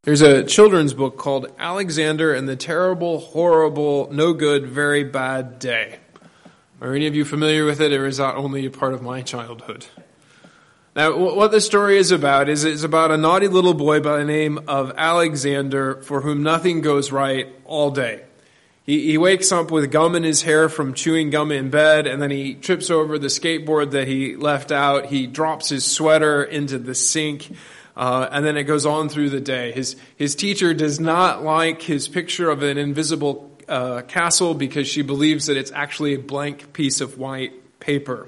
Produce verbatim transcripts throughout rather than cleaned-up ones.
There's a children's book called Alexander and the Terrible, Horrible, No Good, Very Bad Day. Are any of you familiar with it, or is that only a part of my childhood? Now, what the story is about is it's about a naughty little boy by the name of Alexander for whom nothing goes right all day. He, he wakes up with gum in his hair from chewing gum in bed, and then he trips over the skateboard that he left out. He drops his sweater into the sink. Uh, and then it goes on through the day. His his teacher does not like his picture of an invisible uh, castle because she believes that it's actually a blank piece of white paper.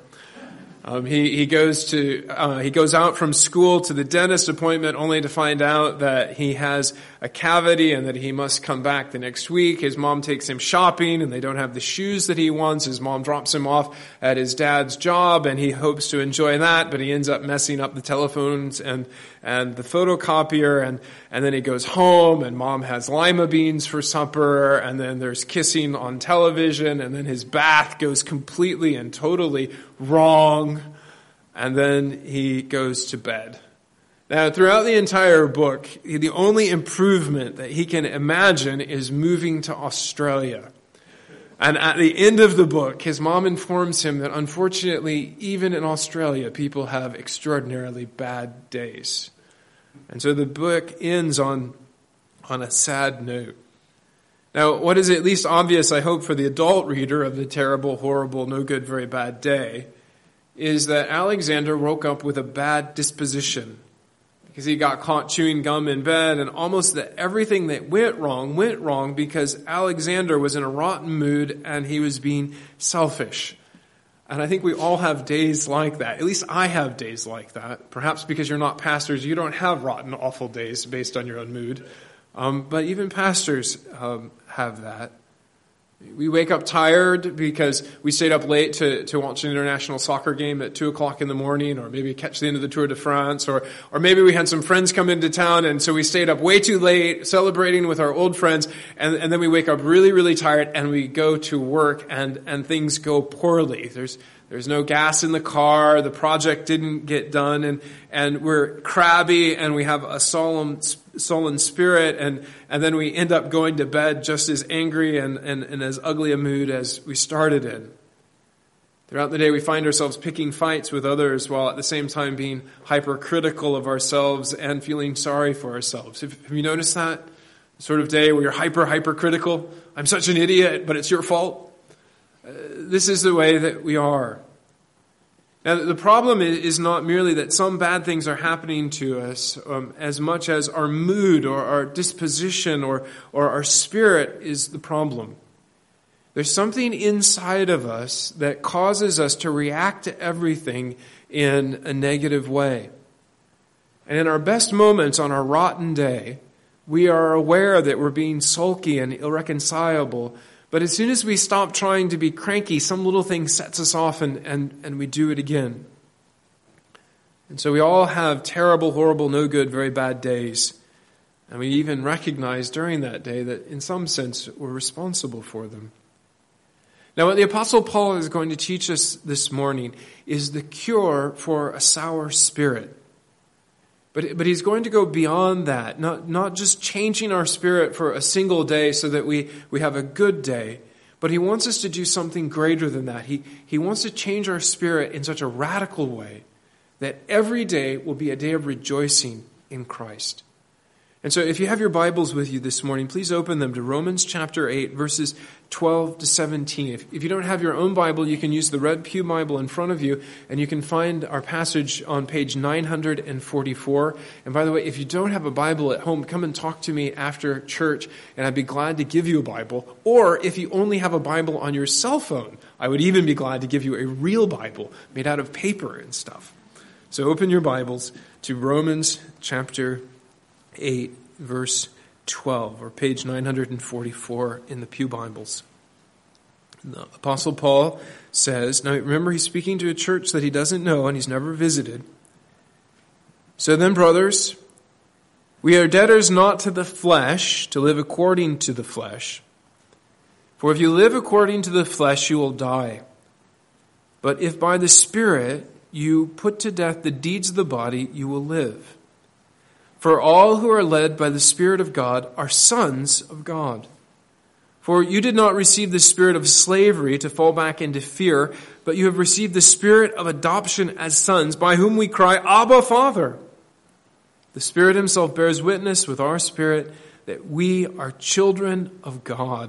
Um, he he goes to uh, he goes out from school to the dentist appointment only to find out that he has a cavity and that he must come back the next week. His mom takes him shopping and they don't have the shoes that he wants. His mom drops him off at his dad's job and he hopes to enjoy that, but he ends up messing up the telephones and and the photocopier, and and then he goes home and mom has lima beans for supper, and then there's kissing on television, and then his bath goes completely and totally wrong, and then he goes to bed. Now, throughout the entire book, the only improvement that he can imagine is moving to Australia. And at the end of the book, his mom informs him that unfortunately, even in Australia, people have extraordinarily bad days. And so the book ends on, on a sad note. Now, what is at least obvious, I hope, for the adult reader of The Terrible, Horrible, No Good, Very Bad Day is that Alexander woke up with a bad disposition because he got caught chewing gum in bed, and almost that everything that went wrong went wrong because Alexander was in a rotten mood and he was being selfish. And I think we all have days like that. At least I have days like that. Perhaps because you're not pastors, you don't have rotten, awful days based on your own mood. Um, but even pastors um, have that. We wake up tired because we stayed up late to, to watch an international soccer game at two o'clock in the morning, or maybe catch the end of the Tour de France, or or maybe we had some friends come into town, and so we stayed up way too late celebrating with our old friends, and, and then we wake up really, really tired, and we go to work, and, and things go poorly. There's There's no gas in the car, the project didn't get done, and, and we're crabby, and we have a solemn, sullen spirit, and, and then we end up going to bed just as angry and, and, and as ugly a mood as we started in. Throughout the day, we find ourselves picking fights with others while at the same time being hypercritical of ourselves and feeling sorry for ourselves. Have, have you noticed that? The sort of day where you're hyper, hypercritical. I'm such an idiot, but it's your fault. Uh, this is the way that we are. Now, the problem is not merely that some bad things are happening to us, um, as much as our mood or our disposition or, or our spirit is the problem. There's something inside of us that causes us to react to everything in a negative way. And in our best moments on our rotten day, we are aware that we're being sulky and irreconcilable. But as soon as we stop trying to be cranky, some little thing sets us off and, and, and we do it again. And so we all have terrible, horrible, no good, very bad days. And we even recognize during that day that in some sense we're responsible for them. Now, what the Apostle Paul is going to teach us this morning is the cure for a sour spirit. But, but he's going to go beyond that, not, not just changing our spirit for a single day so that we, we have a good day, but he wants us to do something greater than that. He, he wants to change our spirit in such a radical way that every day will be a day of rejoicing in Christ. And so if you have your Bibles with you this morning, please open them to Romans chapter eight, verses twelve to seventeen. If, if you don't have your own Bible, you can use the Red Pew Bible in front of you, and you can find our passage on page nine hundred forty-four. And by the way, if you don't have a Bible at home, come and talk to me after church, and I'd be glad to give you a Bible. Or if you only have a Bible on your cell phone, I would even be glad to give you a real Bible made out of paper and stuff. So open your Bibles to Romans chapter eight, verse twelve, or page nine hundred forty-four in the Pew Bibles. The Apostle Paul says, now remember he's speaking to a church that he doesn't know and he's never visited. So then, brothers, we are debtors not to the flesh, to live according to the flesh. For if you live according to the flesh, you will die. But if by the Spirit you put to death the deeds of the body, you will live. For all who are led by the Spirit of God are sons of God. For you did not receive the spirit of slavery to fall back into fear, but you have received the spirit of adoption as sons, by whom we cry, Abba, Father. The Spirit himself bears witness with our spirit that we are children of God.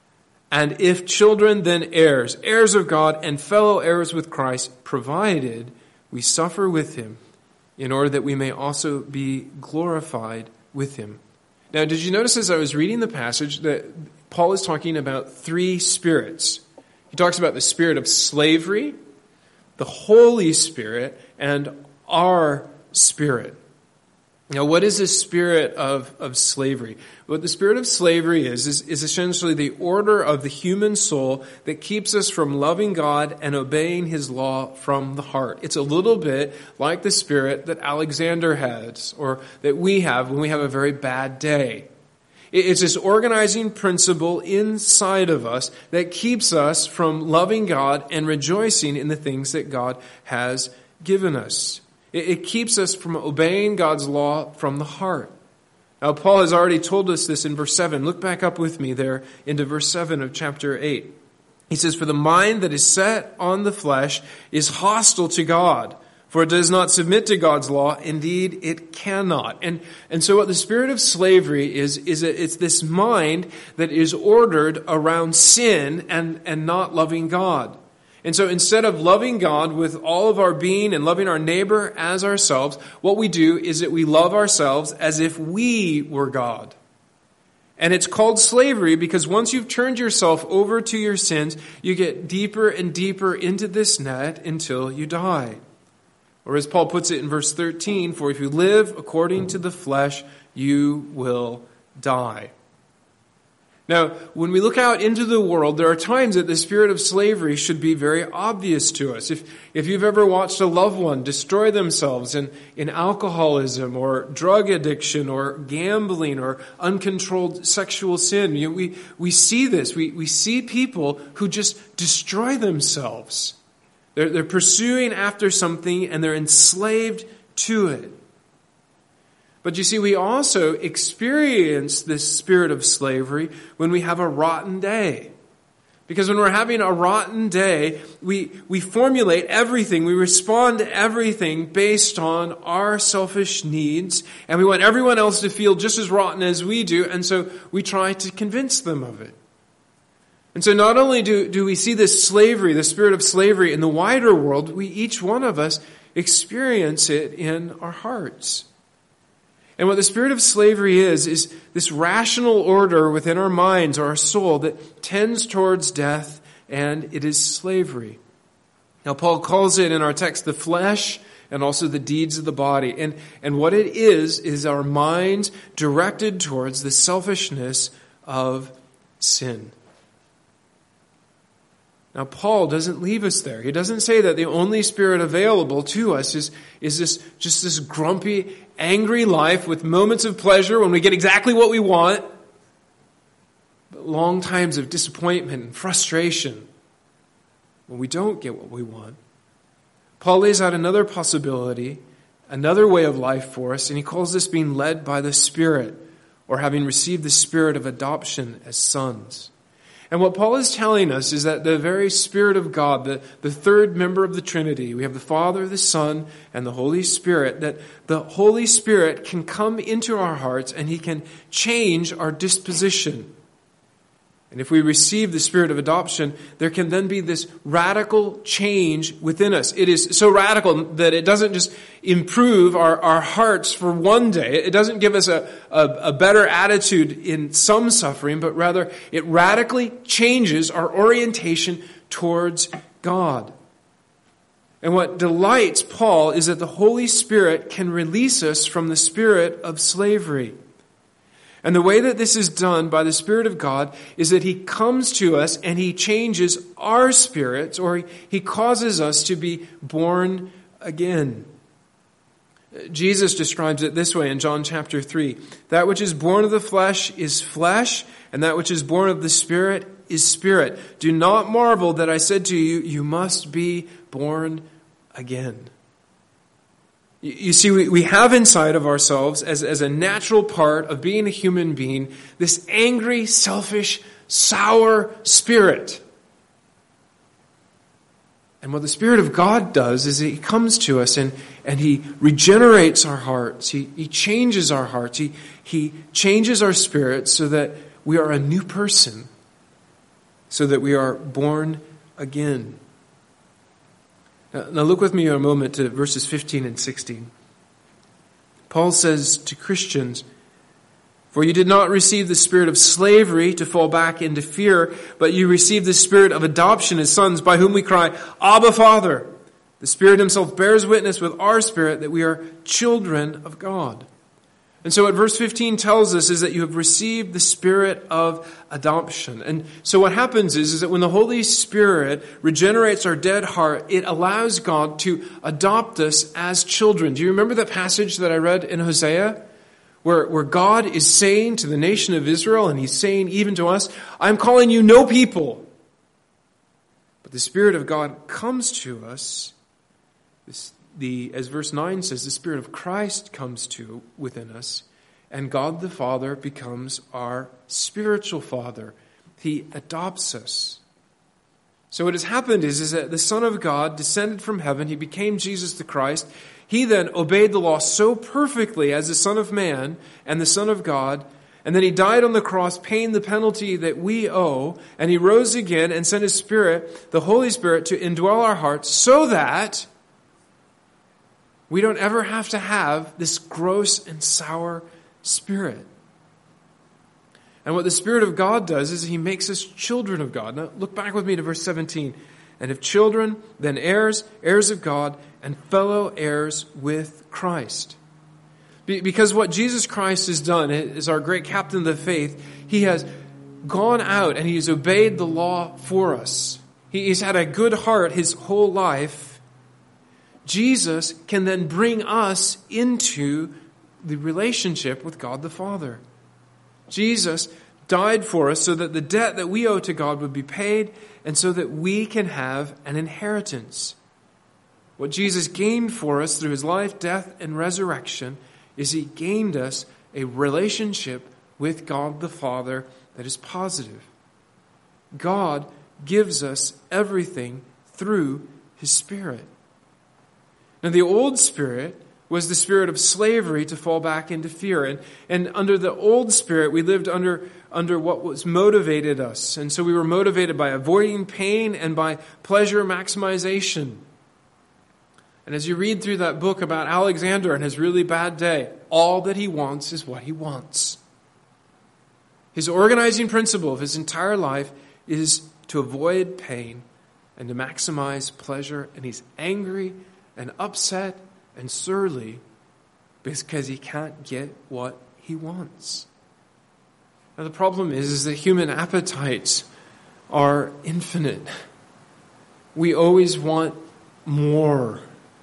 And if children, then heirs, heirs of God and fellow heirs with Christ, provided we suffer with him, in order that we may also be glorified with him. Now, did you notice as I was reading the passage that Paul is talking about three spirits? He talks about the spirit of slavery, the Holy Spirit, and our spirit. Now, what is this spirit of, of slavery? What the spirit of slavery is, is, is essentially the order of the human soul that keeps us from loving God and obeying his law from the heart. It's a little bit like the spirit that Alexander has, or that we have when we have a very bad day. It's this organizing principle inside of us that keeps us from loving God and rejoicing in the things that God has given us. It keeps us from obeying God's law from the heart. Now, Paul has already told us this in verse seven. Look back up with me there into verse seven of chapter eight. He says, For the mind that is set on the flesh is hostile to God, for it does not submit to God's law. Indeed, it cannot. And, and so what the spirit of slavery is, is a, it's this mind that is ordered around sin and, and not loving God. And so instead of loving God with all of our being and loving our neighbor as ourselves, what we do is that we love ourselves as if we were God. And it's called slavery because once you've turned yourself over to your sins, you get deeper and deeper into this net until you die. Or as Paul puts it in verse thirteen, for if you live according to the flesh, you will die. Now, when we look out into the world, there are times that the spirit of slavery should be very obvious to us. If if you've ever watched a loved one destroy themselves in, in alcoholism or drug addiction or gambling or uncontrolled sexual sin, you know, we, we see this. We, we see people who just destroy themselves. They're, they're pursuing after something and they're enslaved to it. But you see, we also experience this spirit of slavery when we have a rotten day. Because when we're having a rotten day, we, we formulate everything, we respond to everything based on our selfish needs, and we want everyone else to feel just as rotten as we do, and so we try to convince them of it. And so not only do, do we see this slavery, the spirit of slavery in the wider world, we, each one of us, experience it in our hearts. And what the spirit of slavery is, is this rational order within our minds or our soul that tends towards death, and it is slavery. Now, Paul calls it in our text the flesh and also the deeds of the body. And, and what it is, is our minds directed towards the selfishness of sin. Now, Paul doesn't leave us there. He doesn't say that the only spirit available to us is, is this just this grumpy, angry life with moments of pleasure when we get exactly what we want, but long times of disappointment and frustration when we don't get what we want. Paul lays out another possibility, another way of life for us, and he calls this being led by the Spirit, or having received the spirit of adoption as sons. And what Paul is telling us is that the very Spirit of God, the, the third member of the Trinity, we have the Father, the Son, and the Holy Spirit, that the Holy Spirit can come into our hearts and he can change our disposition. And if we receive the spirit of adoption, there can then be this radical change within us. It is so radical that it doesn't just improve our, our hearts for one day. It doesn't give us a, a, a better attitude in some suffering, but rather it radically changes our orientation towards God. And what delights Paul is that the Holy Spirit can release us from the spirit of slavery. And the way that this is done by the Spirit of God is that he comes to us and he changes our spirits, or he causes us to be born again. Jesus describes it this way in John chapter three. That which is born of the flesh is flesh, and that which is born of the Spirit is spirit. Do not marvel that I said to you, you must be born again. You see, we, we have inside of ourselves, as, as a natural part of being a human being, this angry, selfish, sour spirit. And what the Spirit of God does is He comes to us and, and He regenerates our hearts. He, he changes our hearts. He, he changes our spirits so that we are a new person, so that we are born again. Now look with me a moment to verses fifteen and sixteen. Paul says to Christians, "For you did not receive the spirit of slavery to fall back into fear, but you received the spirit of adoption as sons, by whom we cry, 'Abba, Father.' The Spirit Himself bears witness with our spirit that we are children of God." And so what verse fifteen tells us is that you have received the spirit of adoption. And so what happens is, is that when the Holy Spirit regenerates our dead heart, it allows God to adopt us as children. Do you remember that passage that I read in Hosea? Where, where God is saying to the nation of Israel, and He's saying even to us, "I'm calling you no people." But the Spirit of God comes to us. This, the, as verse nine says, the Spirit of Christ comes to within us, and God the Father becomes our spiritual Father. He adopts us. So what has happened is, is that the Son of God descended from heaven. He became Jesus the Christ. He then obeyed the law so perfectly as the Son of Man and the Son of God, and then He died on the cross paying the penalty that we owe, and He rose again and sent His Spirit, the Holy Spirit, to indwell our hearts so that we don't ever have to have this gross and sour spirit. And what the Spirit of God does is He makes us children of God. Now look back with me to verse seventeen. "And if children, then heirs, heirs of God, and fellow heirs with Christ." Because what Jesus Christ has done is our great captain of the faith. He has gone out and He has obeyed the law for us. He's had a good heart His whole life. Jesus can then bring us into the relationship with God the Father. Jesus died for us so that the debt that we owe to God would be paid, and so that we can have an inheritance. What Jesus gained for us through His life, death, and resurrection is He gained us a relationship with God the Father that is positive. God gives us everything through His Spirit. Now the old spirit was the spirit of slavery to fall back into fear. And, and under the old spirit, we lived under, under what was motivated us. And so we were motivated by avoiding pain and by pleasure maximization. And as you read through that book about Alexander and his really bad day, all that he wants is what he wants. His organizing principle of his entire life is to avoid pain and to maximize pleasure. And he's angry and upset and surly because he can't get what he wants. Now the problem is, is that human appetites are infinite. We always want more.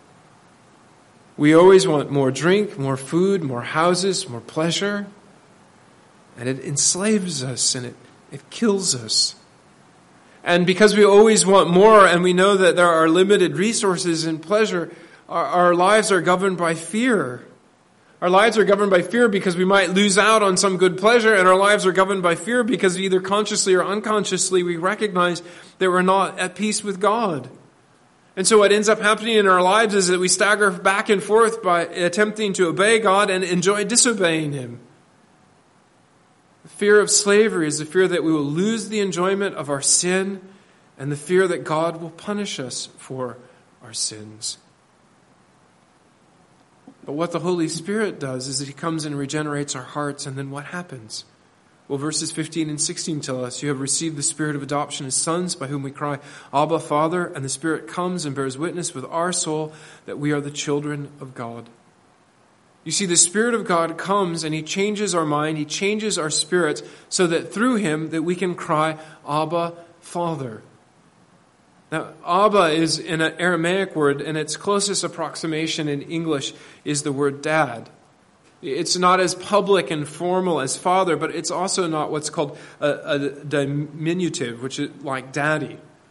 We always want more drink, more food, more houses, more pleasure. And it enslaves us and it, it kills us. And because we always want more and we know that there are limited resources and pleasure, our, our lives are governed by fear. Our lives are governed by fear because we might lose out on some good pleasure, and our lives are governed by fear because either consciously or unconsciously we recognize that we're not at peace with God. And so what ends up happening in our lives is that we stagger back and forth by attempting to obey God and enjoy disobeying Him. The fear of slavery is the fear that we will lose the enjoyment of our sin, and the fear that God will punish us for our sins. But what the Holy Spirit does is that He comes and regenerates our hearts, and then what happens? Well, verses fifteen and sixteen tell us, "You have received the Spirit of adoption as sons, by whom we cry, 'Abba, Father,' and the Spirit comes and bears witness with our soul that we are the children of God." You see, the Spirit of God comes and He changes our mind, He changes our spirits, so that through Him that we can cry, "Abba, Father." Now, Abba is an Aramaic word, and its closest approximation in English is the word dad. It's not as public and formal as father, but it's also not what's called a, a diminutive, which is like daddy.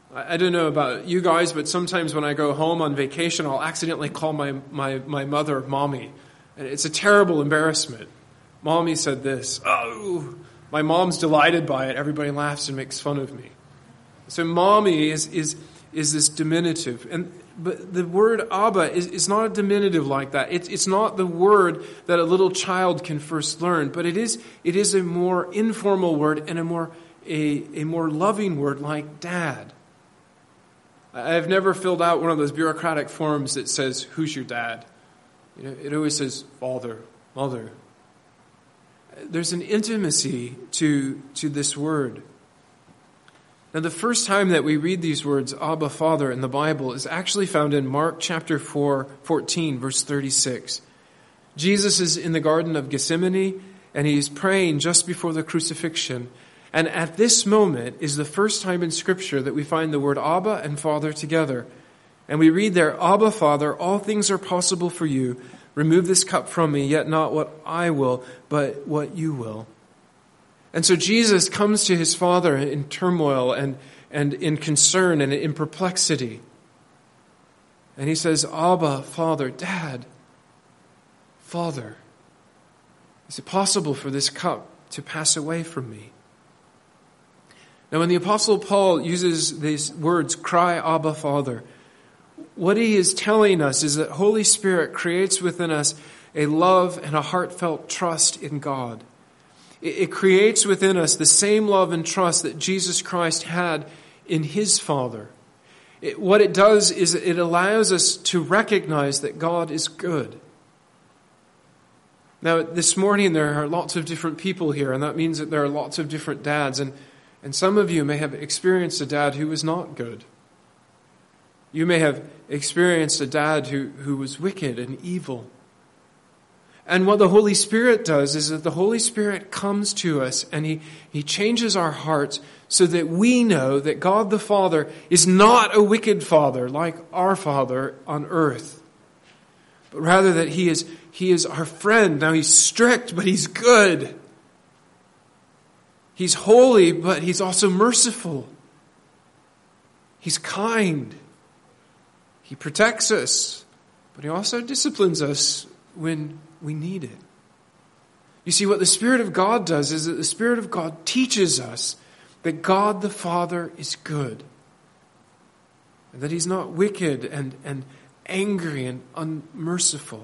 I don't know about you guys, but sometimes when I go home on vacation, I'll accidentally call my, my, my mother Mommy. And it's a terrible embarrassment. Mommy said this. Oh, my mom's delighted by it. Everybody laughs and makes fun of me. So Mommy is is is this diminutive. And but the word Abba is, is not a diminutive like that. It's it's not the word that a little child can first learn, but it is it is a more informal word and a more a, a more loving word like dad. I've never filled out one of those bureaucratic forms that says, who's your dad? You know, it always says father, mother. There's an intimacy to, to this word. Now, the first time that we read these words, Abba, Father, in the Bible is actually found in Mark chapter four, fourteen, verse thirty-six. Jesus is in the Garden of Gethsemane, and he's praying just before the crucifixion. And at this moment is the first time in Scripture that we find the word Abba and Father together. And we read there, Abba, Father, all things are possible for you. Remove this cup from me, yet not what I will, but what you will. And so Jesus comes to his Father in turmoil and, and in concern and in perplexity. And he says, Abba, Father, Dad, Father, is it possible for this cup to pass away from me? Now, when the Apostle Paul uses these words, cry, Abba, Father, what he is telling us is that Holy Spirit creates within us a love and a heartfelt trust in God. It creates within us the same love and trust that Jesus Christ had in his Father. It, what it does is it allows us to recognize that God is good. Now, this morning there are lots of different people here, and that means that there are lots of different dads. And, and some of you may have experienced a dad who was not good. You may have experienced a dad who, who was wicked and evil. And what the Holy Spirit does is that the Holy Spirit comes to us and he, he changes our hearts so that we know that God the Father is not a wicked Father like our Father on earth, but rather that he is, he is our friend. Now he's strict, but he's good. He's holy, but he's also merciful. He's kind. He protects us, but he also disciplines us when we need it. You see, what the Spirit of God does is that the Spirit of God teaches us that God the Father is good, and that he's not wicked and, and angry and unmerciful.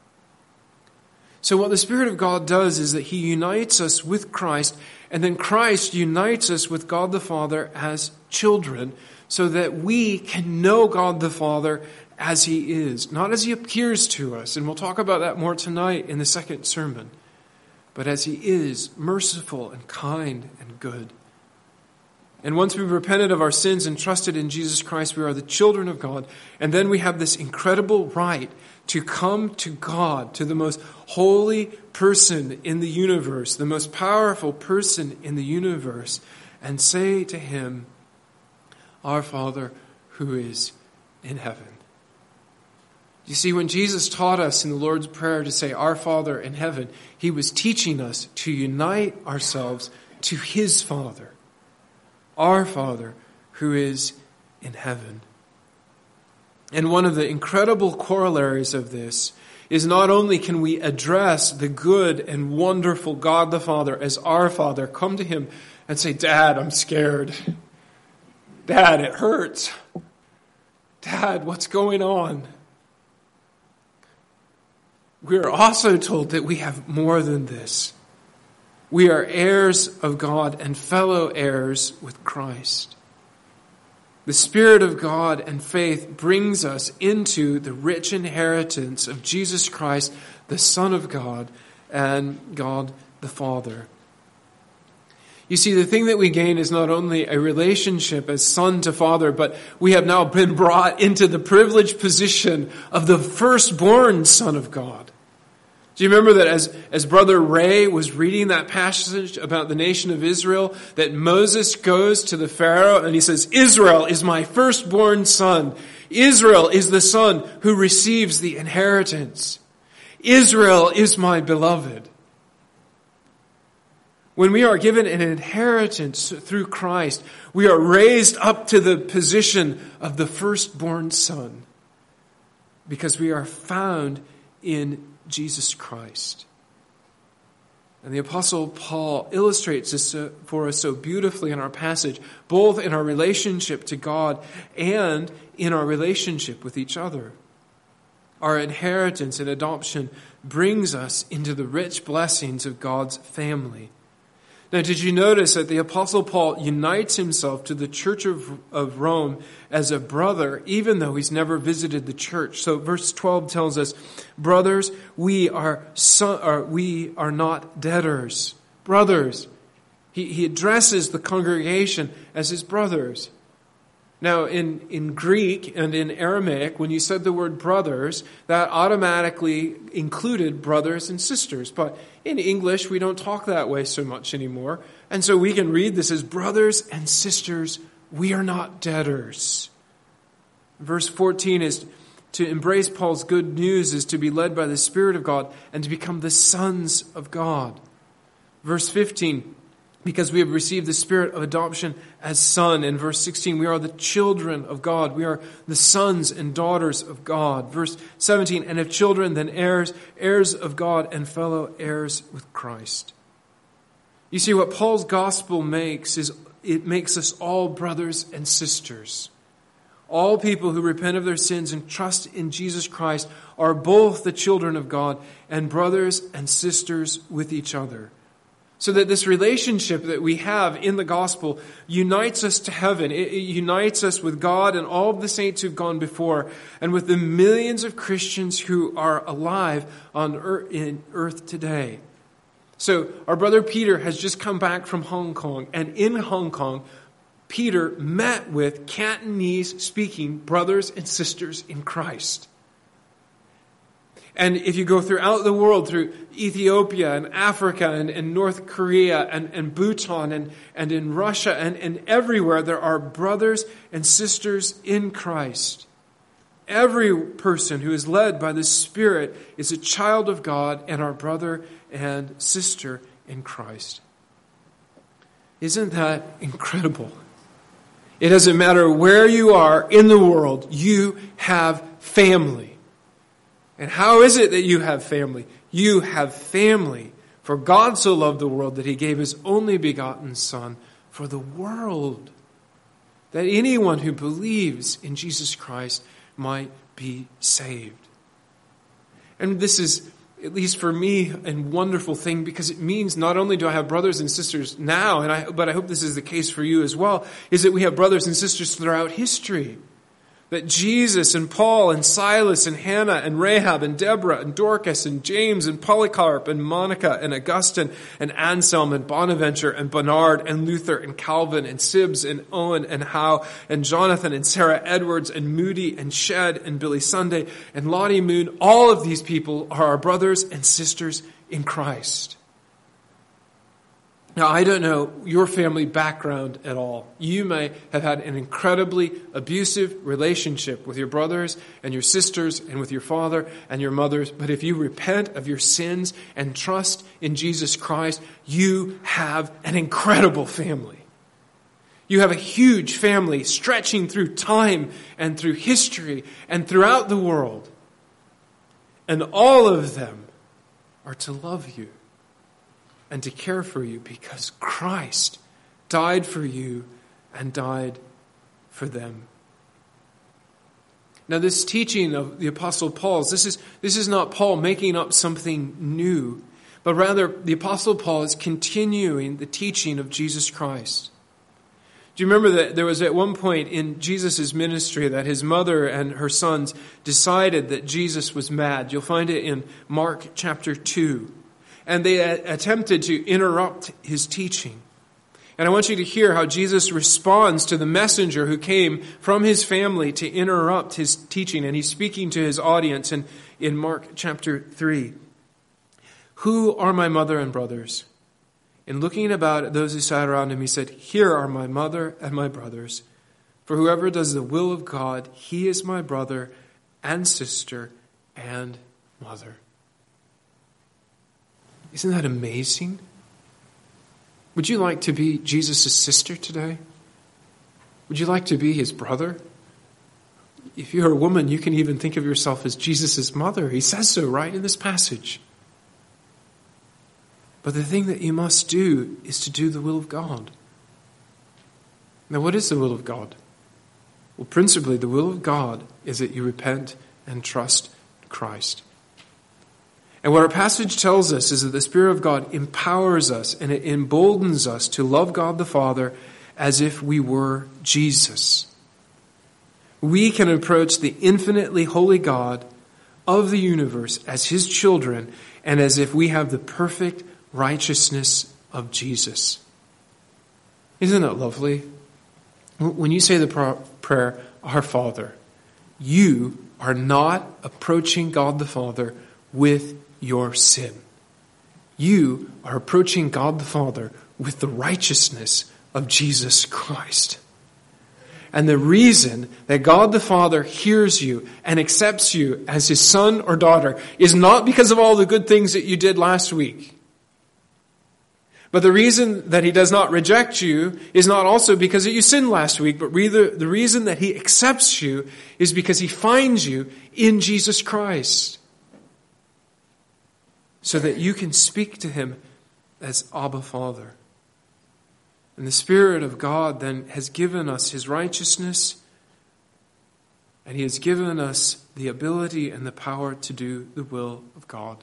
So what the Spirit of God does is that he unites us with Christ, and then Christ unites us with God the Father as children, so that we can know God the Father as he is, not as he appears to us. And we'll talk about that more tonight in the second sermon. But as he is, merciful and kind and good. And once we've repented of our sins and trusted in Jesus Christ, we are the children of God. And then we have this incredible right to come to God, to the most holy person in the universe, the most powerful person in the universe, and say to him, Our Father who is in heaven. You see, when Jesus taught us in the Lord's Prayer to say, Our Father in heaven, he was teaching us to unite ourselves to his Father, our Father who is in heaven. And one of the incredible corollaries of this is not only can we address the good and wonderful God the Father as our Father, come to him and say, Dad, I'm scared. Dad, it hurts. Dad, what's going on? We are also told that we have more than this. We are heirs of God and fellow heirs with Christ. The Spirit of God and faith brings us into the rich inheritance of Jesus Christ, the Son of God, and God the Father. You see, the thing that we gain is not only a relationship as son to father, but we have now been brought into the privileged position of the firstborn Son of God. Do you remember that as, as Brother Ray was reading that passage about the nation of Israel, that Moses goes to the Pharaoh and he says, Israel is my firstborn son. Israel is the son who receives the inheritance. Israel is my beloved. When we are given an inheritance through Christ, we are raised up to the position of the firstborn son because we are found in Jesus Christ. And the Apostle Paul illustrates this for us so beautifully in our passage, both in our relationship to God and in our relationship with each other. Our inheritance and adoption brings us into the rich blessings of God's family. Now, did you notice that the Apostle Paul unites himself to the Church of, of Rome as a brother, even though he's never visited the church? So verse twelve tells us, brothers, we are, son, or we are not debtors. Brothers. He, he addresses the congregation as his brothers. Now, in, in Greek and in Aramaic, when you said the word brothers, that automatically included brothers and sisters. But in English, we don't talk that way so much anymore. And so we can read this as brothers and sisters, we are not debtors. Verse fourteen is to embrace Paul's good news is to be led by the Spirit of God and to become the sons of God. Verse fifteen, because we have received the spirit of adoption as son. In verse sixteen, we are the children of God. We are the sons and daughters of God. Verse seventeen, and if children, then heirs, heirs of God and fellow heirs with Christ. You see, what Paul's gospel makes is it makes us all brothers and sisters. All people who repent of their sins and trust in Jesus Christ are both the children of God and brothers and sisters with each other. So that this relationship that we have in the gospel unites us to heaven. It, it unites us with God and all of the saints who've gone before and with the millions of Christians who are alive on earth, in earth today. So our brother Peter has just come back from Hong Kong. And in Hong Kong, Peter met with Cantonese-speaking brothers and sisters in Christ. And if you go throughout the world, through Ethiopia and Africa and, and North Korea and, and Bhutan and, and in Russia and, and everywhere, there are brothers and sisters in Christ. Every person who is led by the Spirit is a child of God and our brother and sister in Christ. Isn't that incredible? It doesn't matter where you are in the world, you have family. And how is it that you have family? You have family. For God so loved the world that he gave his only begotten Son for the world, that anyone who believes in Jesus Christ might be saved. And this is, at least for me, a wonderful thing because it means not only do I have brothers and sisters now, and I, but I hope this is the case for you as well, is that we have brothers and sisters throughout history. That Jesus and Paul and Silas and Hannah and Rahab and Deborah and Dorcas and James and Polycarp and Monica and Augustine and Anselm and Bonaventure and Bernard and Luther and Calvin and Sibbs and Owen and Howe and Jonathan and Sarah Edwards and Moody and Shedd and Billy Sunday and Lottie Moon, all of these people are our brothers and sisters in Christ. Now, I don't know your family background at all. You may have had an incredibly abusive relationship with your brothers and your sisters and with your father and your mothers. But if you repent of your sins and trust in Jesus Christ, you have an incredible family. You have a huge family stretching through time and through history and throughout the world. And all of them are to love you and to care for you because Christ died for you and died for them. Now, this teaching of the Apostle Paul's, this is, this is not Paul making up something new, but rather the Apostle Paul is continuing the teaching of Jesus Christ. Do you remember that there was at one point in Jesus' ministry that his mother and her sons decided that Jesus was mad? You'll find it in Mark chapter two. And they attempted to interrupt his teaching. And I want you to hear how Jesus responds to the messenger who came from his family to interrupt his teaching. And he's speaking to his audience in, in Mark chapter three. Who are my mother and brothers? And looking about at those who sat around him, he said, here are my mother and my brothers. For whoever does the will of God, he is my brother and sister and mother. Isn't that amazing? Would you like to be Jesus' sister today? Would you like to be his brother? If you're a woman, you can even think of yourself as Jesus' mother. He says so right in this passage. But the thing that you must do is to do the will of God. Now, what is the will of God? Well, principally, the will of God is that you repent and trust Christ. And what our passage tells us is that the Spirit of God empowers us and it emboldens us to love God the Father as if we were Jesus. We can approach the infinitely holy God of the universe as his children and as if we have the perfect righteousness of Jesus. Isn't that lovely? When you say the prayer, Our Father, you are not approaching God the Father with your sin. You are approaching God the Father with the righteousness of Jesus Christ. And the reason that God the Father hears you and accepts you as his son or daughter is not because of all the good things that you did last week. But the reason that he does not reject you is not also because that you sinned last week, but rather the reason that he accepts you is because he finds you in Jesus Christ. So that you can speak to him as Abba, Father. And the Spirit of God then has given us his righteousness, and he has given us the ability and the power to do the will of God.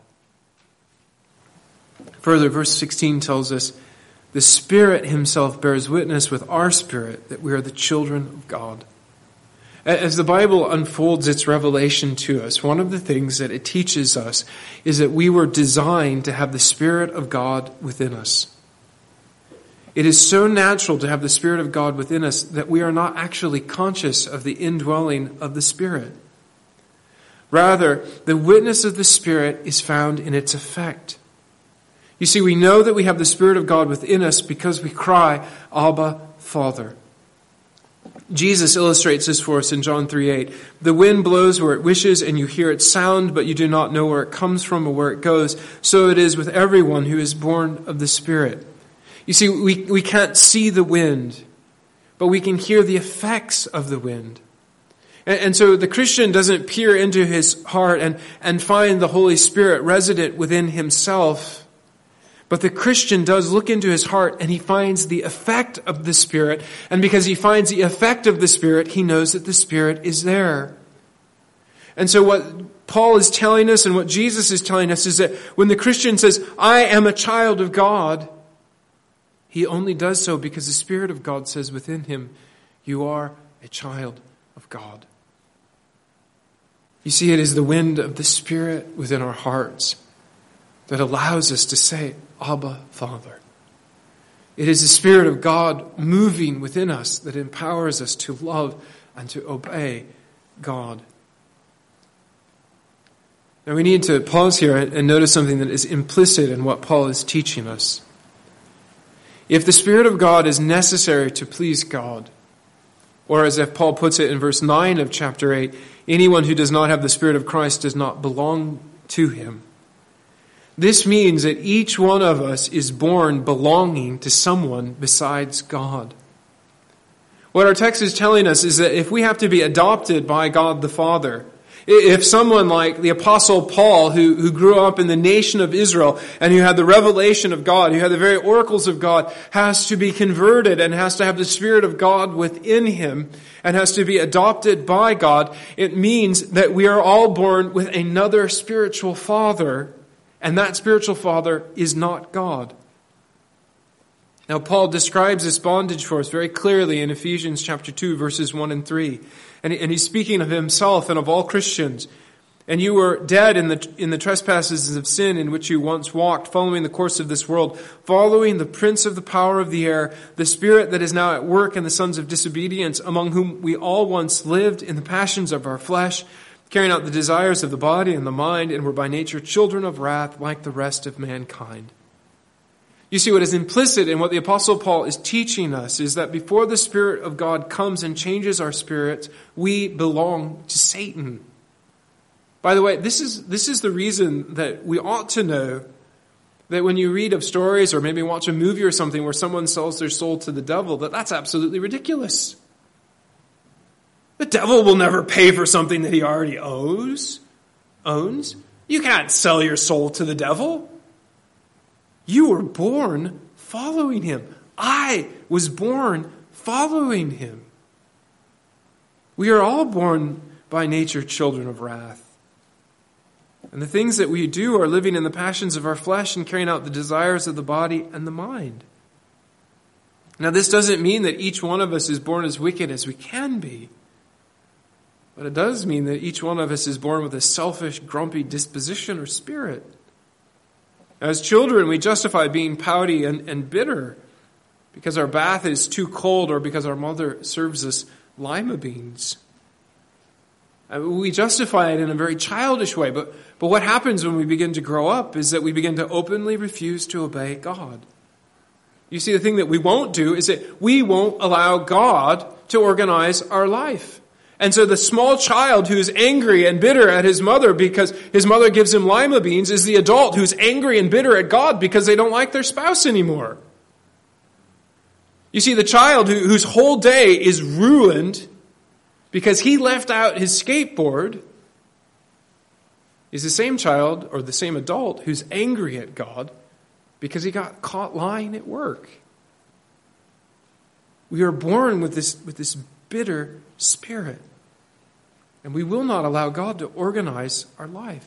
Further, verse sixteen tells us, the Spirit himself bears witness with our spirit that we are the children of God. As the Bible unfolds its revelation to us, one of the things that it teaches us is that we were designed to have the Spirit of God within us. It is so natural to have the Spirit of God within us that we are not actually conscious of the indwelling of the Spirit. Rather, the witness of the Spirit is found in its effect. You see, we know that we have the Spirit of God within us because we cry, Abba, Father. Jesus illustrates this for us in John three eight. The wind blows where it wishes, and you hear its sound, but you do not know where it comes from or where it goes. So it is with everyone who is born of the Spirit. You see, we, we can't see the wind, but we can hear the effects of the wind. And, and so the Christian doesn't peer into his heart and, and find the Holy Spirit resident within himself. But the Christian does look into his heart and he finds the effect of the Spirit. And because he finds the effect of the Spirit, he knows that the Spirit is there. And so what Paul is telling us and what Jesus is telling us is that when the Christian says, I am a child of God, he only does so because the Spirit of God says within him, you are a child of God. You see, it is the wind of the Spirit within our hearts that allows us to say, Abba, Father. It is the Spirit of God moving within us that empowers us to love and to obey God. Now we need to pause here and notice something that is implicit in what Paul is teaching us. If the Spirit of God is necessary to please God, or as if Paul puts it in verse nine of chapter eight, anyone who does not have the Spirit of Christ does not belong to him. This means that each one of us is born belonging to someone besides God. What our text is telling us is that if we have to be adopted by God the Father, if someone like the Apostle Paul, who, who grew up in the nation of Israel and who had the revelation of God, who had the very oracles of God, has to be converted and has to have the Spirit of God within him and has to be adopted by God, it means that we are all born with another spiritual father, and that spiritual father is not God. Now, Paul describes this bondage for us very clearly in Ephesians chapter two, verses one and three. And, and he's speaking of himself and of all Christians. And you were dead in the, in the trespasses of sin in which you once walked, following the course of this world, following the prince of the power of the air, the spirit that is now at work in the sons of disobedience, among whom we all once lived in the passions of our flesh, carrying out the desires of the body and the mind, and were by nature children of wrath like the rest of mankind. You see, what is implicit in what the Apostle Paul is teaching us is that before the Spirit of God comes and changes our spirits, we belong to Satan. By the way, this is, this is the reason that we ought to know That when you read of stories or maybe watch a movie or something where someone sells their soul to the devil, that that's absolutely ridiculous. The devil will never pay for something that he already owes, owns. You can't sell your soul to the devil. You were born following him. I was born following him. We are all born by nature children of wrath. And the things that we do are living in the passions of our flesh and carrying out the desires of the body and the mind. Now, this doesn't mean that each one of us is born as wicked as we can be. But it does mean that each one of us is born with a selfish, grumpy disposition or spirit. As children, we justify being pouty and, and bitter because our bath is too cold or because our mother serves us lima beans. We justify it in a very childish way, but, but what happens when we begin to grow up is that we begin to openly refuse to obey God. You see, the thing that we won't do is that we won't allow God to organize our life. And so the small child who's angry and bitter at his mother because his mother gives him lima beans is the adult who's angry and bitter at God because they don't like their spouse anymore. You see, the child who, whose whole day is ruined because he left out his skateboard is the same child or the same adult who's angry at God because he got caught lying at work. We are born with this, with this bitter spirit, and we will not allow God to organize our life.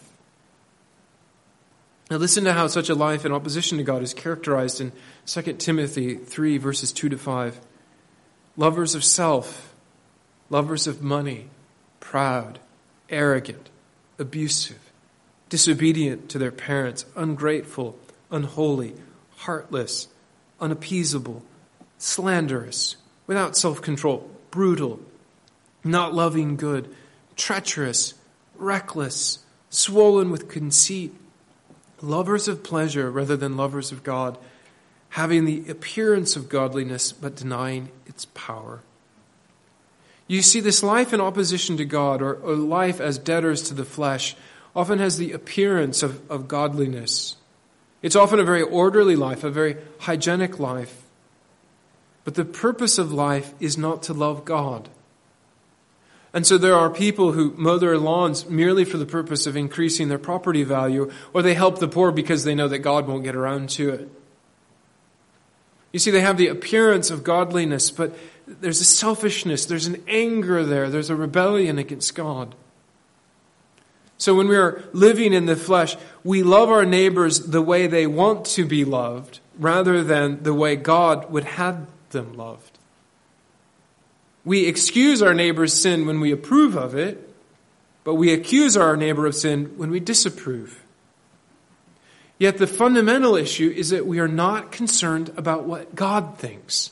Now listen to how such a life in opposition to God is characterized in Second Timothy three, verses two to five. Lovers of self, lovers of money, proud, arrogant, abusive, disobedient to their parents, ungrateful, unholy, heartless, unappeasable, slanderous, without self-control, brutal, not loving good, treacherous, reckless, swollen with conceit, lovers of pleasure rather than lovers of God, having the appearance of godliness but denying its power. You see, this life in opposition to God, or, or life as debtors to the flesh, often has the appearance of, of godliness. It's often a very orderly life, a very hygienic life. But the purpose of life is not to love God. And so there are people who mow their lawns merely for the purpose of increasing their property value, or they help the poor because they know that God won't get around to it. You see, they have the appearance of godliness, but there's a selfishness, there's an anger there, there's a rebellion against God. So when we are living in the flesh, we love our neighbors the way they want to be loved, rather than the way God would have them loved. We excuse our neighbor's sin when we approve of it, but we accuse our neighbor of sin when we disapprove. Yet the fundamental issue is that we are not concerned about what God thinks.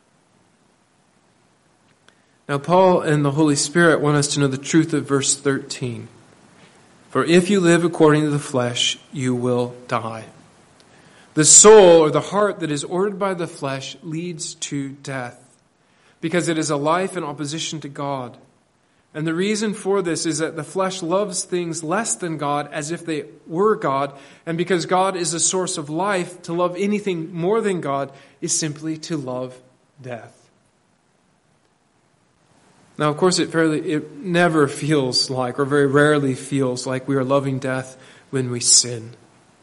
Now, Paul and the Holy Spirit want us to know the truth of verse thirteen. For if you live according to the flesh, you will die. The soul or the heart that is ordered by the flesh leads to death, because it is a life in opposition to God. And the reason for this is that the flesh loves things less than God as if they were God, and because God is a source of life, to love anything more than God is simply to love death. Now, of course, it fairly, it never feels like, or very rarely feels like, we are loving death when we sin.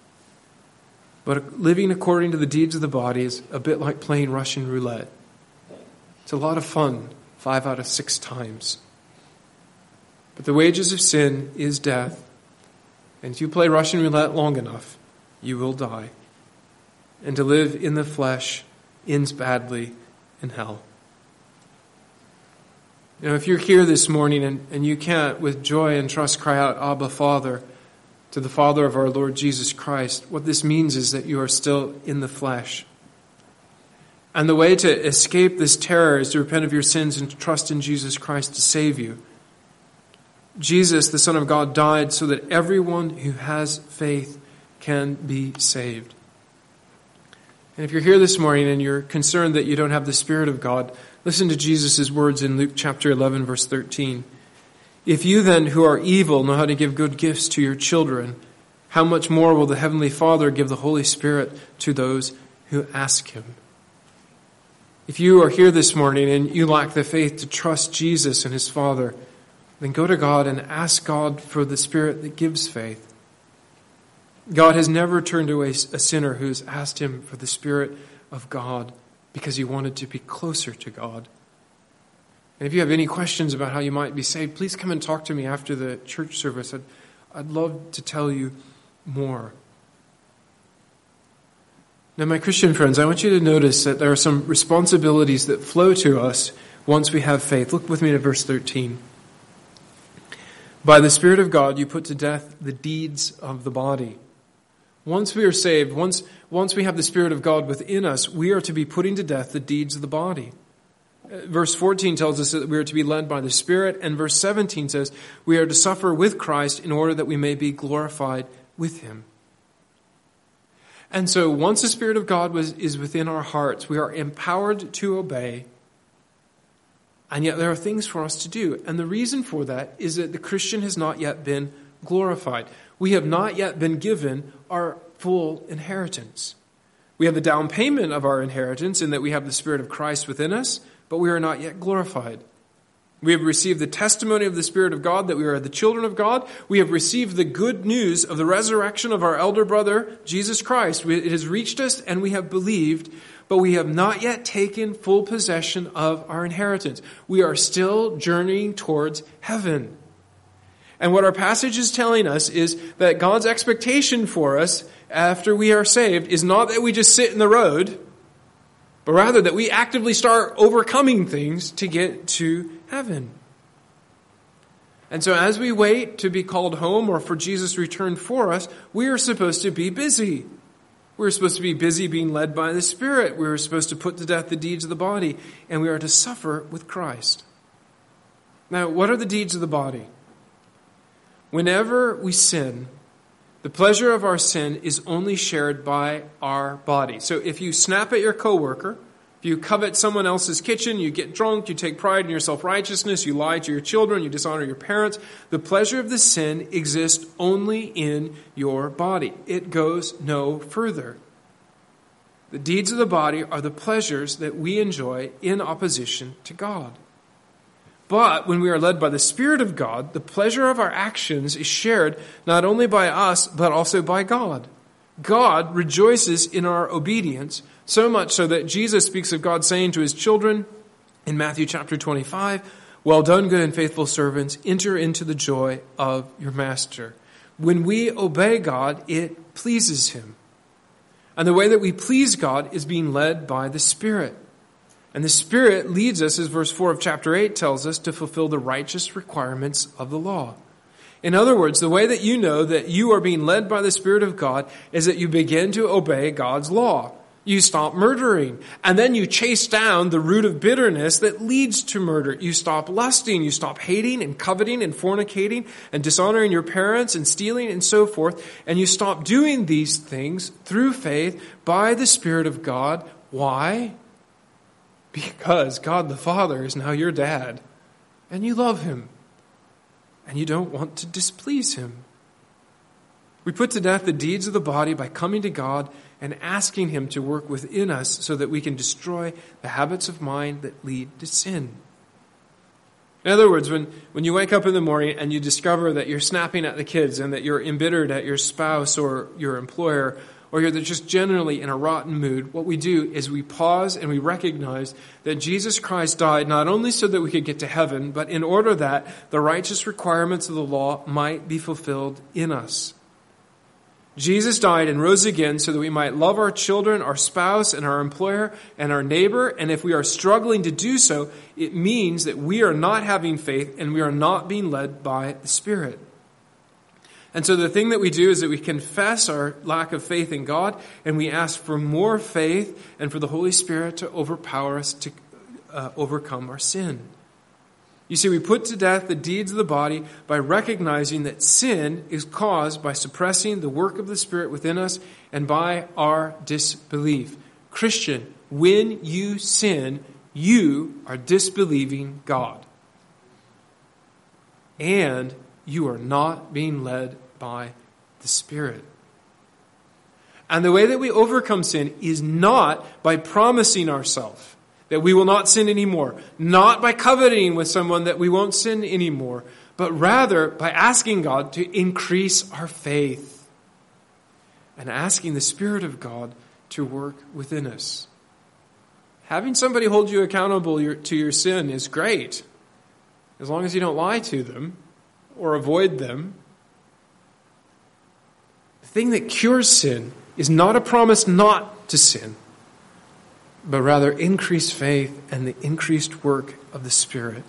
But living according to the deeds of the body is a bit like playing Russian roulette. It's a lot of fun, five out of six times. But the wages of sin is death. And if you play Russian roulette long enough, you will die. And to live in the flesh ends badly in hell. You know, if you're here this morning and, and you can't with joy and trust cry out, Abba, Father, to the Father of our Lord Jesus Christ, what this means is that you are still in the flesh. And the way to escape this terror is to repent of your sins and to trust in Jesus Christ to save you. Jesus, the Son of God, died so that everyone who has faith can be saved. And if you're here this morning and you're concerned that you don't have the Spirit of God, listen to Jesus' words in Luke chapter eleven, verse thirteen. If you then, who are evil, know how to give good gifts to your children, how much more will the Heavenly Father give the Holy Spirit to those who ask him? If you are here this morning and you lack the faith to trust Jesus and his Father, then go to God and ask God for the Spirit that gives faith. God has never turned away a sinner who's asked him for the Spirit of God because he wanted to be closer to God. And if you have any questions about how you might be saved, please come and talk to me after the church service. I'd, I'd love to tell you more. Now, my Christian friends, I want you to notice that there are some responsibilities that flow to us once we have faith. Look with me to verse thirteen. By the Spirit of God, you put to death the deeds of the body. Once we are saved, once, once we have the Spirit of God within us, we are to be putting to death the deeds of the body. Verse fourteen tells us that we are to be led by the Spirit, and verse seventeen says we are to suffer with Christ in order that we may be glorified with him. And so once the Spirit of God was, is within our hearts, we are empowered to obey, and yet there are things for us to do. And the reason for that is that the Christian has not yet been glorified. We have not yet been given our full inheritance. We have the down payment of our inheritance in that we have the Spirit of Christ within us, but we are not yet glorified. We have received the testimony of the Spirit of God that we are the children of God. We have received the good news of the resurrection of our elder brother, Jesus Christ. It has reached us and we have believed, but we have not yet taken full possession of our inheritance. We are still journeying towards heaven. And what our passage is telling us is that God's expectation for us after we are saved is not that we just sit in the road, but rather that we actively start overcoming things to get to heaven. And so as we wait to be called home or for Jesus' return for us, we are supposed to be busy. We're supposed to be busy being led by the Spirit. We're supposed to put to death the deeds of the body, and we are to suffer with Christ. Now, what are the deeds of the body? Whenever we sin, the pleasure of our sin is only shared by our body. So if you snap at your coworker, if you covet someone else's kitchen, you get drunk, you take pride in your self-righteousness, you lie to your children, you dishonor your parents, the pleasure of the sin exists only in your body. It goes no further. The deeds of the body are the pleasures that we enjoy in opposition to God. But when we are led by the Spirit of God, the pleasure of our actions is shared not only by us, but also by God. God rejoices in our obedience, so much so that Jesus speaks of God saying to his children in Matthew chapter twenty-five, "Well done, good and faithful servants, enter into the joy of your master." When we obey God, it pleases him. And the way that we please God is being led by the Spirit. And the Spirit leads us, as verse four of chapter eight tells us, to fulfill the righteous requirements of the law. In other words, the way that you know that you are being led by the Spirit of God is that you begin to obey God's law. You stop murdering, and then you chase down the root of bitterness that leads to murder. You stop lusting, you stop hating and coveting and fornicating and dishonoring your parents and stealing and so forth, and you stop doing these things through faith by the Spirit of God. Why? Because God the Father is now your dad, and you love him, and you don't want to displease him. We put to death the deeds of the body by coming to God and asking him to work within us so that we can destroy the habits of mind that lead to sin. In other words, when, when you wake up in the morning and you discover that you're snapping at the kids and that you're embittered at your spouse or your employer, or you're just generally in a rotten mood, what we do is we pause and we recognize that Jesus Christ died not only so that we could get to heaven, but in order that the righteous requirements of the law might be fulfilled in us. Jesus died and rose again so that we might love our children, our spouse, and our employer, and our neighbor. And if we are struggling to do so, it means that we are not having faith and we are not being led by the Spirit. And so the thing that we do is that we confess our lack of faith in God, and we ask for more faith and for the Holy Spirit to overpower us to uh, overcome our sin. You see, we put to death the deeds of the body by recognizing that sin is caused by suppressing the work of the Spirit within us and by our disbelief. Christian, when you sin, you are disbelieving God. And you are not being led by the Spirit. And the way that we overcome sin is not by promising ourselves that we will not sin anymore, not by coveting with someone that we won't sin anymore, but rather by asking God to increase our faith and asking the Spirit of God to work within us. Having somebody hold you accountable to your sin is great, as long as you don't lie to them or avoid them. The thing that cures sin is not a promise not to sin, but rather increased faith and the increased work of the Spirit.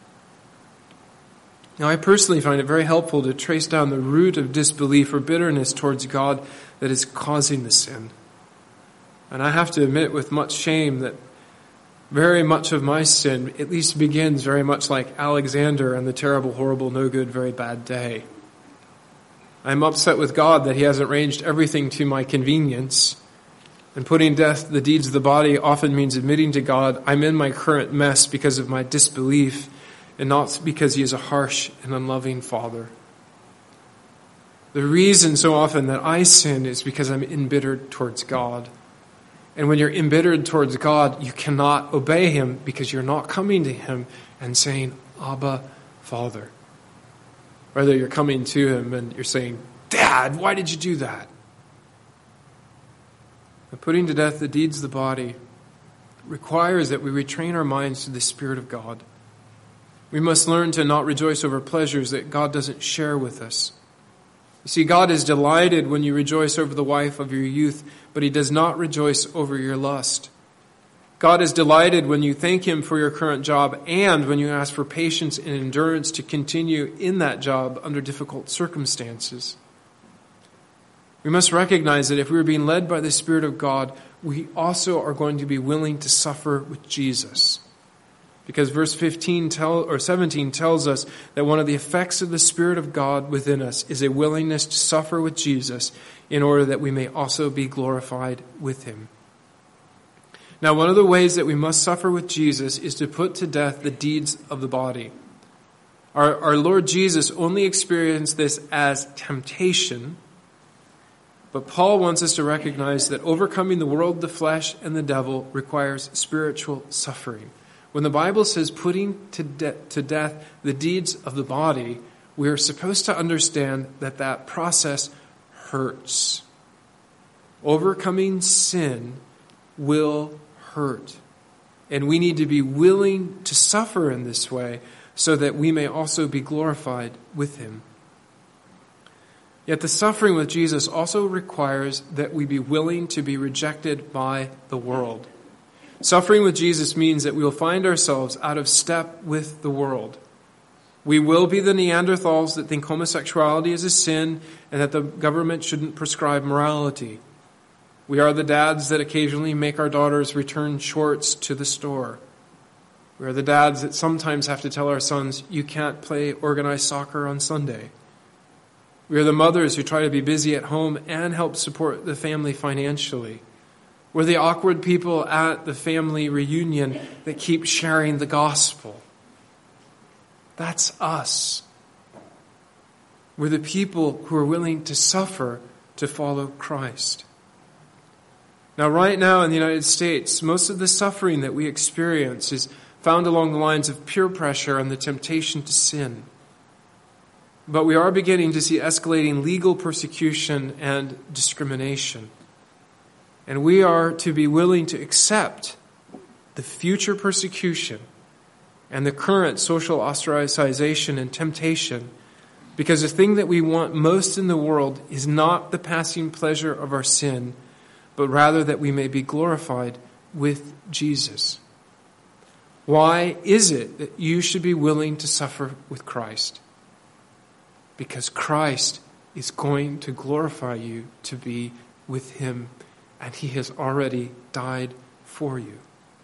Now, I personally find it very helpful to trace down the root of disbelief or bitterness towards God that is causing the sin. And I have to admit with much shame that very much of my sin at least begins very much like Alexander and the terrible, horrible, no good, very bad day. I'm upset with God that he hasn't arranged everything to my convenience. And putting death the deeds of the body often means admitting to God, I'm in my current mess because of my disbelief and not because he is a harsh and unloving Father. The reason so often that I sin is because I'm embittered towards God. And when you're embittered towards God, you cannot obey him because you're not coming to him and saying, Abba, Father. Rather, you're coming to him and you're saying, Dad, why did you do that? And putting to death the deeds of the body requires that we retrain our minds to the Spirit of God. We must learn to not rejoice over pleasures that God doesn't share with us. You see, God is delighted when you rejoice over the wife of your youth, but he does not rejoice over your lust. God is delighted when you thank him for your current job and when you ask for patience and endurance to continue in that job under difficult circumstances. We must recognize that if we are being led by the Spirit of God, we also are going to be willing to suffer with Jesus. Because verse fifteen tell, or seventeen tells us that one of the effects of the Spirit of God within us is a willingness to suffer with Jesus in order that we may also be glorified with him. Now, one of the ways that we must suffer with Jesus is to put to death the deeds of the body. Our, our Lord Jesus only experienced this as temptation, but Paul wants us to recognize that overcoming the world, the flesh, and the devil requires spiritual suffering. When the Bible says putting to, de- to death the deeds of the body, we are supposed to understand that that process hurts. Overcoming sin will hurt. And we need to be willing to suffer in this way so that we may also be glorified with him. Yet the suffering with Jesus also requires that we be willing to be rejected by the world. Suffering with Jesus means that we will find ourselves out of step with the world. We will be the Neanderthals that think homosexuality is a sin and that the government shouldn't prescribe morality. We are the dads that occasionally make our daughters return shorts to the store. We are the dads that sometimes have to tell our sons, you can't play organized soccer on Sunday. We are the mothers who try to be busy at home and help support the family financially. We're the awkward people at the family reunion that keep sharing the gospel. That's us. We're the people who are willing to suffer to follow Christ. Now, right now in the United States, most of the suffering that we experience is found along the lines of peer pressure and the temptation to sin. But we are beginning to see escalating legal persecution and discrimination. And we are to be willing to accept the future persecution and the current social ostracization and temptation, because the thing that we want most in the world is not the passing pleasure of our sin, but rather that we may be glorified with Jesus. Why is it that you should be willing to suffer with Christ? Because Christ is going to glorify you to be with him, and he has already died for you.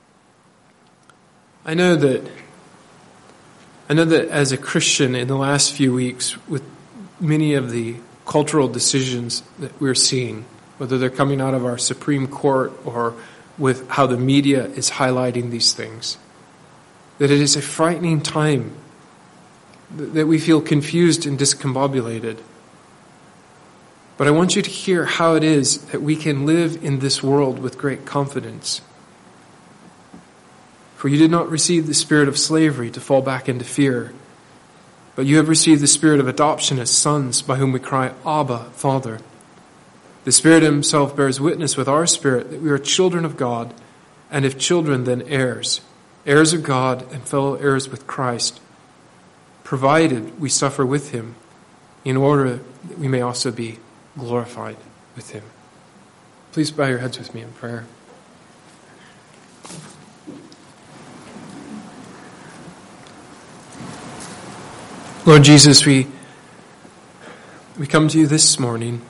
I know that I know that as a Christian in the last few weeks, with many of the cultural decisions that we're seeing, whether they're coming out of our Supreme Court or with how the media is highlighting these things, that it is a frightening time, that we feel confused and discombobulated. But I want you to hear how it is that we can live in this world with great confidence. For you did not receive the spirit of slavery to fall back into fear, but you have received the spirit of adoption as sons, by whom we cry, Abba, Father. The Spirit himself bears witness with our spirit that we are children of God, and if children, then heirs, heirs of God and fellow heirs with Christ, provided we suffer with him, in order that we may also be glorified with him. Please bow your heads with me in prayer. Lord Jesus, we, we come to you this morning,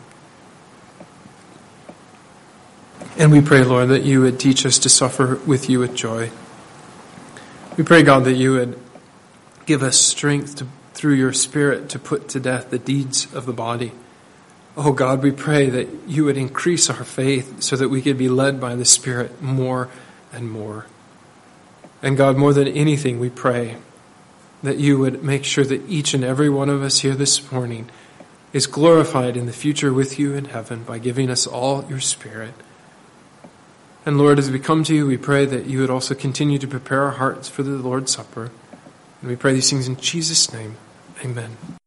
and we pray, Lord, that you would teach us to suffer with you with joy. We pray, God, that you would give us strength to, through your Spirit to put to death the deeds of the body. Oh God, we pray that you would increase our faith so that we could be led by the Spirit more and more. And God, more than anything, we pray that you would make sure that each and every one of us here this morning is glorified in the future with you in heaven by giving us all your Spirit. And Lord, as we come to you, we pray that you would also continue to prepare our hearts for the Lord's Supper. And we pray these things in Jesus' name. Amen.